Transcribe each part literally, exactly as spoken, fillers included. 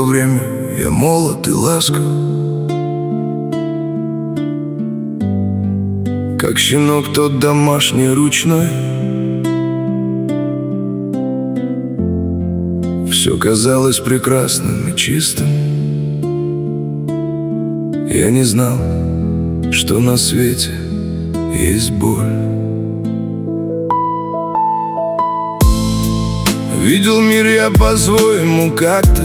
время я молод и ласков, как щенок тот домашний ручной. Все казалось прекрасным и чистым. Я не знал, что на свете есть боль. Видел мир я по-своему как-то.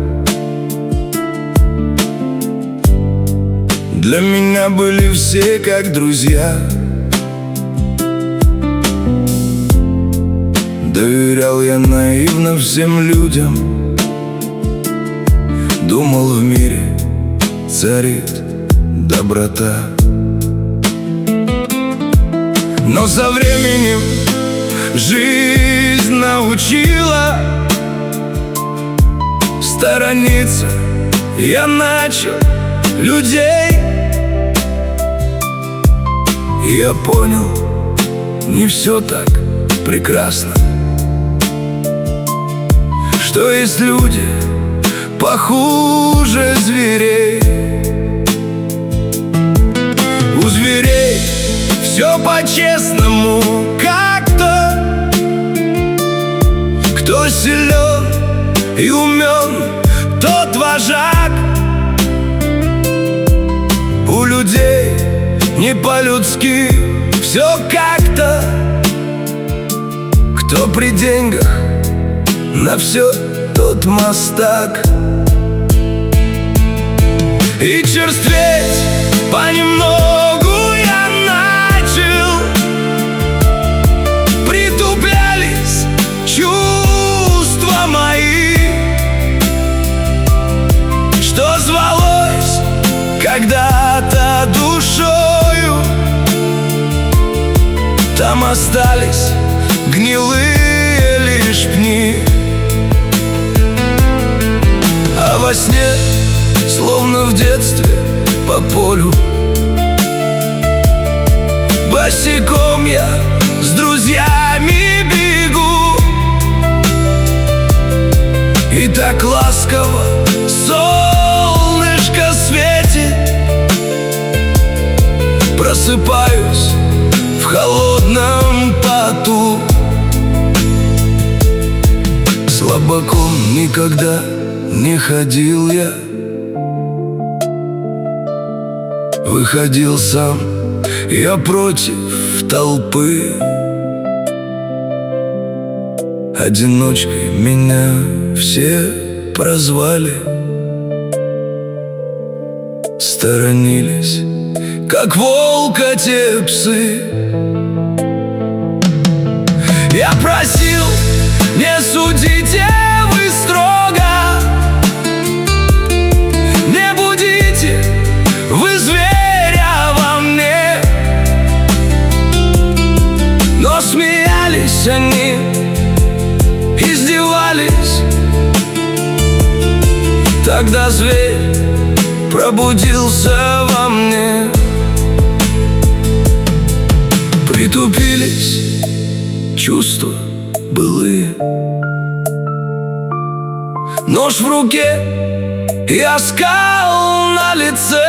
Для меня были все как друзья. Доверял я наивно всем людям. Думал, в мире царит доброта. Но со временем жизнь научила сторониться. Я начал людей. И я понял, не все так прекрасно, что есть люди похуже зверей. У зверей все по-честному как-то. Кто силен и умен, тот вожак. У людей не по-людски все как-то. Кто при деньгах, на все тот мастак. И черстветь понемногу я начал. Притуплялись чувства мои, что звалось когда-то душою. Там остались гнилые лишь пни. А во сне, словно в детстве, по полю босиком я с друзьями бегу. И так ласково солнышко светит. Просыпаюсь в холодном поту. Слабаком никогда не ходил я. Выходил сам я против толпы. Одиночкой меня все прозвали. Сторонились, как волка те псы. Я просил, не судите вы строго, не будите вы зверя во мне. Но смеялись они, издевались. Тогда зверь пробудился во мне. Притупились чувства былые. Нож в руке и оскал на лице.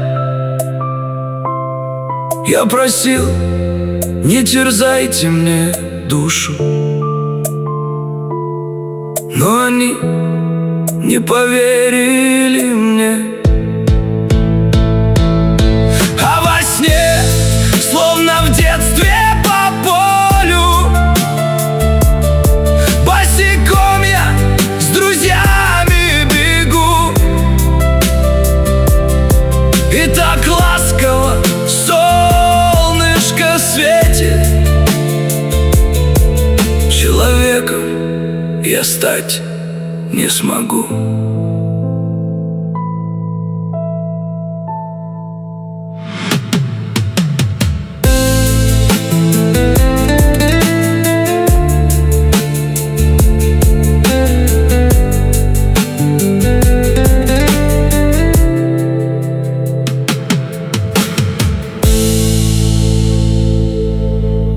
Я просил, не терзайте мне душу. Но они не поверили мне. А во сне, словно в детстве, по полю босиком я с друзьями бегу. И так ласково солнышко светит. Человеком я стать не смогу.